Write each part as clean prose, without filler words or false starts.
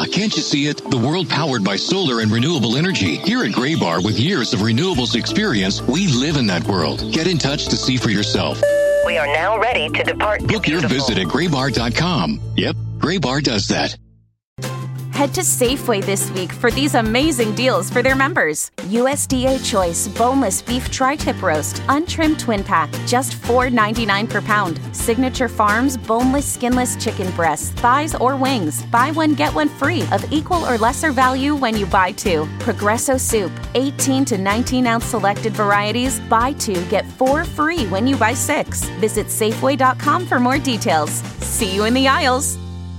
can't you see it? The world powered by solar and renewable energy. Here at Graybar, with years of renewables experience, we live in that world. Get in touch to see for yourself. We are now ready to depart. Book your visit at graybar.com. Yep, Graybar does that. Head to Safeway this week for these amazing deals for their members. USDA Choice Boneless Beef Tri-Tip Roast, Untrimmed Twin Pack, just $4.99 per pound. Signature Farms Boneless Skinless Chicken Breasts, Thighs, or Wings. Buy one, get one free of equal or lesser value when you buy two. Progresso Soup, 18 to 19-ounce selected varieties. Buy two, get 4 free when you buy 6. Visit Safeway.com for more details. See you in the aisles.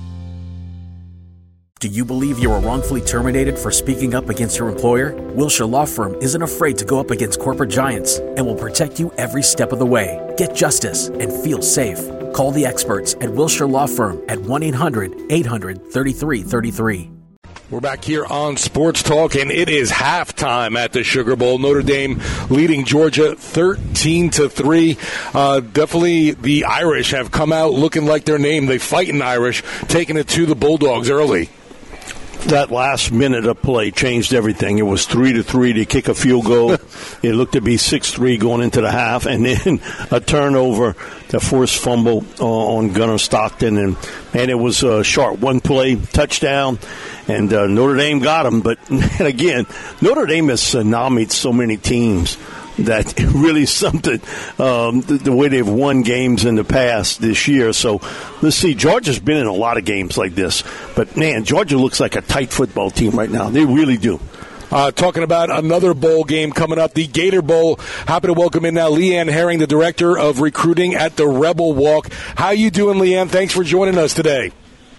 Do you believe you were wrongfully terminated for speaking up against your employer? Wilshire Law Firm isn't afraid to go up against corporate giants and will protect you every step of the way. Get justice and feel safe. Call the experts at Wilshire Law Firm at 1-800-800-3333. We're back here on Sports Talk, and it is halftime at the Sugar Bowl. Notre Dame leading Georgia 13-3. Definitely the Irish have come out looking like their name. They fighting Irish, taking it to the Bulldogs early. That last minute of play changed everything. It was 3-3 to kick a field goal. It looked to be 6-3 going into the half, and then a turnover, the forced fumble on Gunnar Stockton, and it was a sharp one-play touchdown, and Notre Dame got him. But again, Notre Dame has tsunamied so many teams that really something, the way they've won games in the past this year. So let's see. Georgia's been in a lot of games like this. But, man, Georgia looks like a tight football team right now. They really do. Talking about another bowl game coming up, the Gator Bowl. Happy to welcome in now Leanne Herring, the Director of Recruiting at the Rebel Walk. How you doing, Leanne? Thanks for joining us today.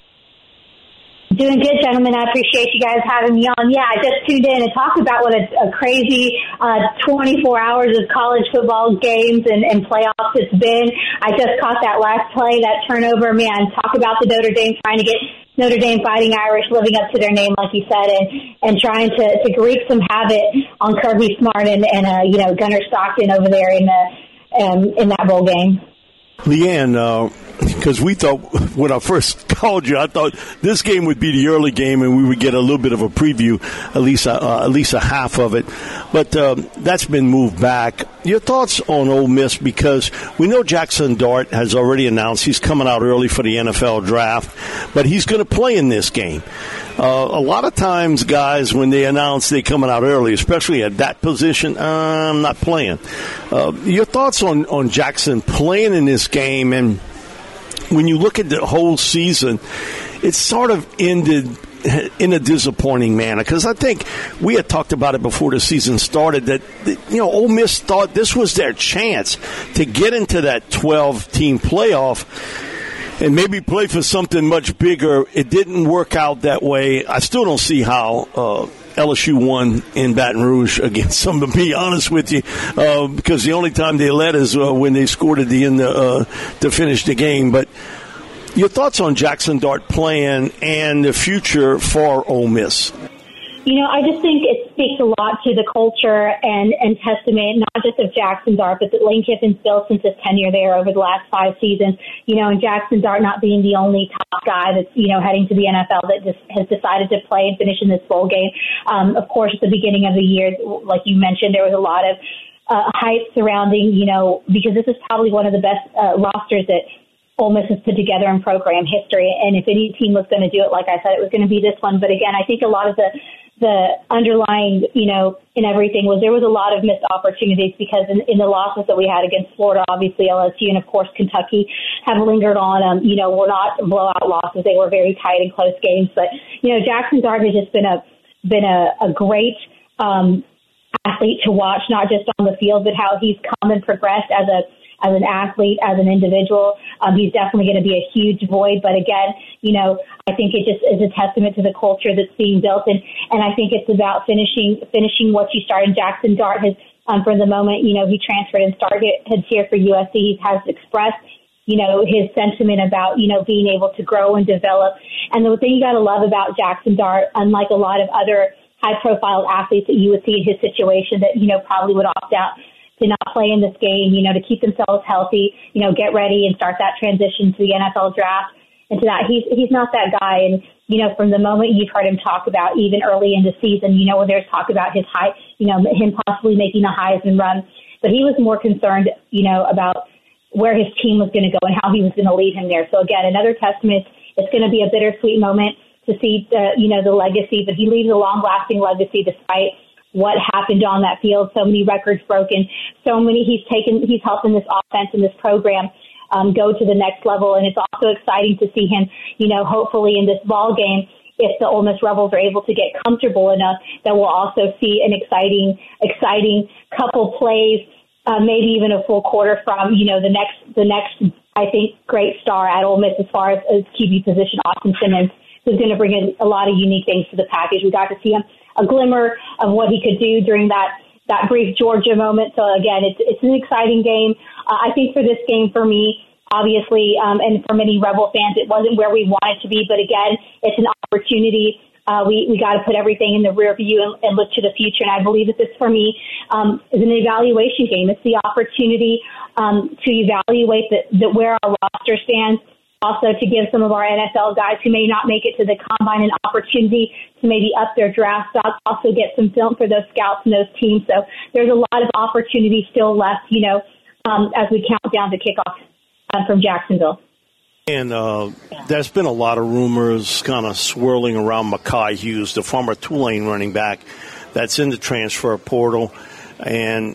Doing good, gentlemen. I appreciate you guys having me on. Yeah, I just tuned in and talked about what a crazy 24 hours of college football games and playoffs it's been. I just caught that last play, that turnover. Man, talk about the Notre Dame trying to get Notre Dame Fighting Irish living up to their name, like you said, and trying to wreak some havoc on Kirby Smart and Gunnar Stockton over there in that bowl game. Leanne, because we thought when I first called you, I thought this game would be the early game and we would get a little bit of a preview, at least a half of it. But that's been moved back. Your thoughts on Ole Miss, because we know Jackson Dart has already announced he's coming out early for the NFL draft, but he's going to play in this game. A lot of times, guys, when they announce they're coming out early, especially at that position, I'm not playing. Your thoughts on Jackson playing in this game, and when you look at the whole season, it's sort of ended in a disappointing manner, because I think we had talked about it before the season started that Ole Miss thought this was their chance to get into that 12-team playoff and maybe play for something much bigger. It didn't work out that way. I still don't see how LSU won in Baton Rouge against them, to be honest with you, because the only time they led is when they scored at the end to finish the game. But your thoughts on Jackson Dart playing and the future for Ole Miss? I just think it speaks a lot to the culture and testament, not just of Jackson Dart, but that Lane Kiffin's built since his tenure there over the last 5 seasons. And Jackson Dart not being the only top guy that's, heading to the NFL that just has decided to play and finish in this bowl game. Of course, at the beginning of the year, like you mentioned, there was a lot of hype surrounding, because this is probably one of the best rosters that Ole Miss has put together in program history. And if any team was going to do it, like I said, it was going to be this one. But again, I think a lot of the underlying, in everything was there was a lot of missed opportunities because in the losses that we had against Florida, obviously LSU and of course Kentucky have lingered on. Were not blowout losses. They were very tight and close games. But, Jackson Dart has just been a great athlete to watch, not just on the field, but how he's come and progressed as an athlete, as an individual. He's definitely going to be a huge void. But again, I think it just is a testament to the culture that's being built. And I think it's about finishing what you started. Jackson Dart has, from the moment, he transferred and started here for USC, he has expressed, his sentiment about, being able to grow and develop. And the thing you got to love about Jackson Dart, unlike a lot of other high-profile athletes that you would see in his situation that, probably would opt out to not play in this game, to keep themselves healthy, get ready and start that transition to the NFL draft and to that. He's not that guy. And, from the moment you've heard him talk about even early in the season, when there's talk about his high, him possibly making the Heisman run. But he was more concerned, about where his team was going to go and how he was going to lead him there. So again, another testament. It's going to be a bittersweet moment to see, the legacy, but he leaves a long-lasting legacy despite what happened on that field. So many records broken, he's helping this offense and this program go to the next level. And it's also exciting to see him, hopefully in this ball game, if the Ole Miss Rebels are able to get comfortable enough, that we'll also see an exciting couple plays, maybe even a full quarter from, the next, I think, great star at Ole Miss as far as QB position, Austin Simmons, who's going to bring in a lot of unique things to the package. We got to see him a glimmer of what he could do during that brief Georgia moment. So again, it's an exciting game. I think for this game, for me, obviously, and for many Rebel fans, it wasn't where we wanted to be. But again, it's an opportunity. We got to put everything in the rear view and look to the future. And I believe that this, for me, is an evaluation game. It's the opportunity to evaluate where our roster stands. Also, to give some of our NFL guys who may not make it to the combine an opportunity to maybe up their draft stock, also get some film for those scouts and those teams. So there's a lot of opportunity still left, as we count down to kickoff from Jacksonville. And there's been a lot of rumors kind of swirling around Mekhi Hughes, the former Tulane running back that's in the transfer portal, and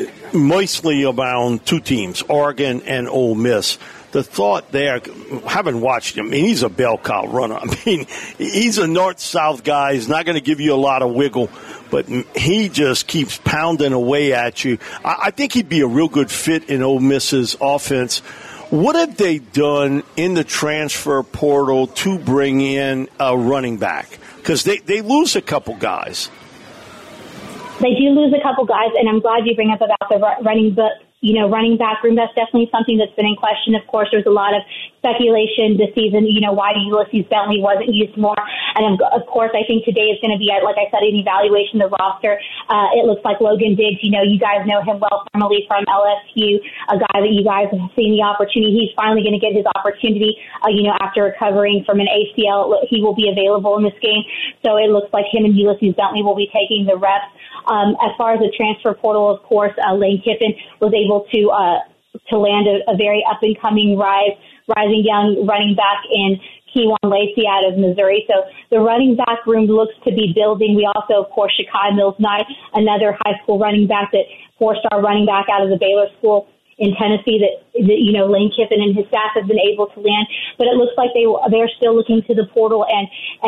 mostly around two teams, Oregon and Ole Miss. The thought there, having watched him, he's a bell cow runner. He's a north-south guy. He's not going to give you a lot of wiggle, but he just keeps pounding away at you. I think he'd be a real good fit in Ole Miss's offense. What have they done in the transfer portal to bring in a running back? Because they lose a couple guys. They do lose a couple guys, and I'm glad you bring up about the running back room. That's definitely something that's been in question. Of course, there's a lot of speculation this season, why Ulysses Bentley wasn't used more. And of course, I think today is going to be, like I said, an evaluation of the roster. It looks like Logan Diggs, you guys know him well formerly from LSU, a guy that you guys have seen the opportunity. He's finally going to get his opportunity, after recovering from an ACL. He will be available in this game. So it looks like him and Ulysses Bentley will be taking the reps. As far as the transfer portal, of course, Lane Kiffin was able to land a very up-and-coming rising young running back in Kewan Lacey out of Missouri. So the running back room looks to be building. We also, of course, Shakai Mills-Knight, another high school running back, that four-star running back out of the Baylor School in Tennessee that Lane Kiffin and his staff have been able to land. But it looks like they're still looking to the portal, and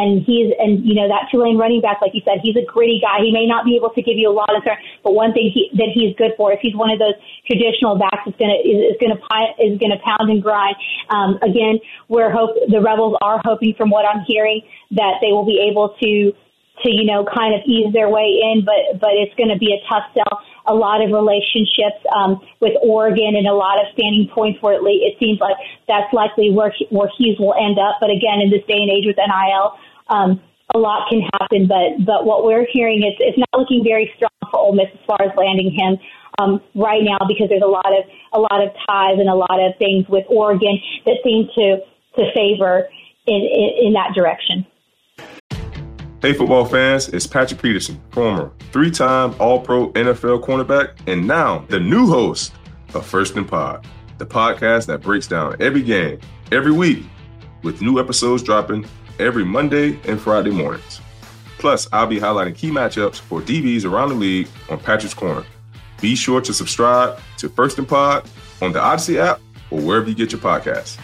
that Tulane running back, like you said, he's a gritty guy. He may not be able to give you a lot of turn, but one thing that he's good for is he's one of those traditional backs that's is going to pound and grind. Again, the Rebels are hoping, from what I'm hearing, that they will be able to kind of ease their way in, but it's going to be a tough sell. A lot of relationships with Oregon and a lot of standing points where it seems like that's likely where Hughes will end up. But again, in this day and age with NIL, a lot can happen. But what we're hearing is it's not looking very strong for Ole Miss as far as landing him right now, because there's a lot of ties and a lot of things with Oregon that seem to favor in that direction. Hey, football fans, it's Patrick Peterson, former 3-time All-Pro NFL cornerback, and now the new host of First and Pod, the podcast that breaks down every game, every week, with new episodes dropping every Monday and Friday mornings. Plus, I'll be highlighting key matchups for DBs around the league on Patrick's Corner. Be sure to subscribe to First and Pod on the Odyssey app or wherever you get your podcasts.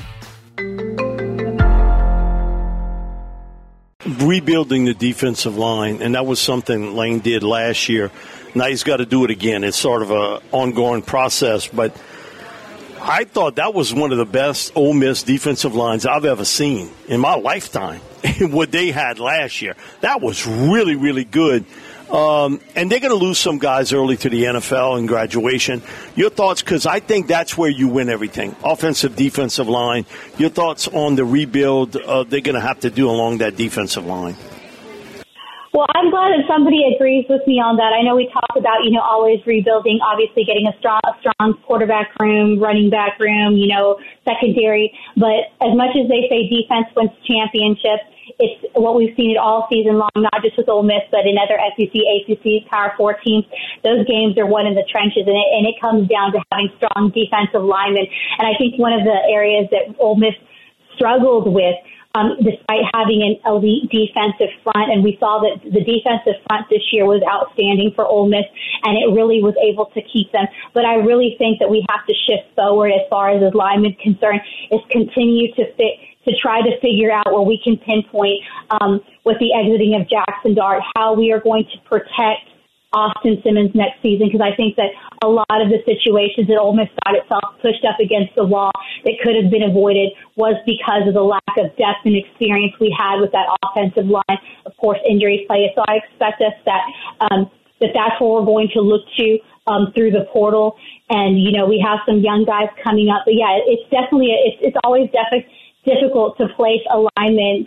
Rebuilding the defensive line, and that was something Lane did last year. Now he's got to do it again. It's sort of an ongoing process, but I thought that was one of the best Ole Miss defensive lines I've ever seen in my lifetime. What they had last year, that was really, really good. And they're going to lose some guys early to the NFL and graduation. Your thoughts, because I think that's where you win everything, offensive, defensive line. Your thoughts on the rebuild they're going to have to do along that defensive line? Well, I'm glad that somebody agrees with me on that. I know we talk about, always rebuilding, obviously getting a strong quarterback room, running back room, secondary. But as much as they say defense wins championships, it's what we've seen it all season long, not just with Ole Miss, but in other SEC, ACC, Power 4 teams. Those games are won in the trenches, and it comes down to having strong defensive linemen. And I think one of the areas that Ole Miss struggled with, despite having an elite defensive front, and we saw that the defensive front this year was outstanding for Ole Miss, and it really was able to keep them. But I really think that we have to shift forward as far as linemen concerned, is continue to try to figure out where we can pinpoint with the exiting of Jackson Dart, how we are going to protect Austin Simmons next season, because I think that a lot of the situations that Ole Miss got itself pushed up against the wall that could have been avoided was because of the lack of depth and experience we had with that offensive line. Of course, injuries play, so I expect us that's what we're going to look to through the portal. And, we have some young guys coming up. But, yeah, it's definitely it's always difficult to replace alignment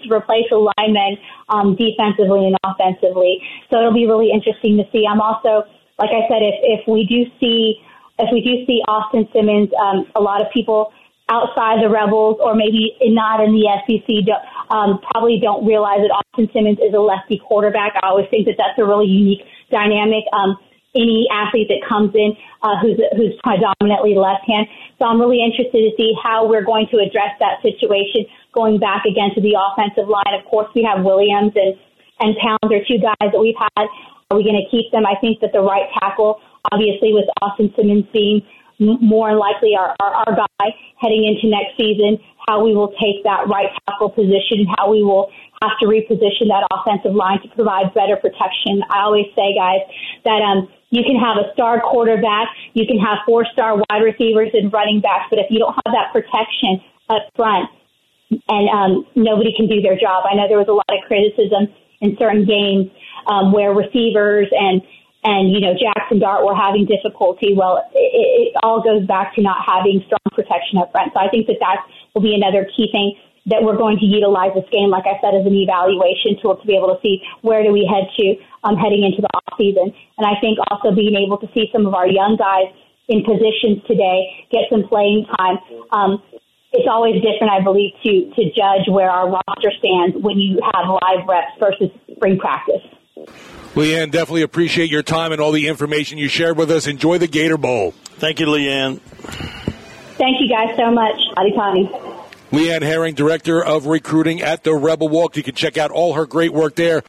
defensively and offensively. So it'll be really interesting to see. I'm also, like I said, if we do see Austin Simmons, a lot of people outside the Rebels or maybe not in the SEC probably don't realize that Austin Simmons is a lefty quarterback. I always think that that's a really unique dynamic. Any athlete that comes in who's predominantly left hand. So I'm really interested to see how we're going to address that situation going back again to the offensive line. Of course, we have Williams and Pounds are two guys that we've had. Are we going to keep them? I think that the right tackle, obviously with Austin Simmons being more likely our guy heading into next season, how we will take that right tackle position, how we will have to reposition that offensive line to provide better protection. I always say, guys, that you can have a star quarterback, you can have 4-star wide receivers and running backs, but if you don't have that protection up front, and nobody can do their job. I know there was a lot of criticism in certain games where receivers and Jackson Dart were having difficulty. Well, it all goes back to not having strong protection up front. So I think that will be another key thing that we're going to utilize this game, like I said, as an evaluation tool to be able to see where do we head to heading into the off season. And I think also being able to see some of our young guys in positions today get some playing time. It's always different, I believe, to judge where our roster stands when you have live reps versus spring practice. Leanne, definitely appreciate your time and all the information you shared with us. Enjoy the Gator Bowl. Thank you, Leanne. Thank you guys so much. Aditani. Leanne Herring, Director of Recruiting at the Rebel Walk. You can check out all her great work there.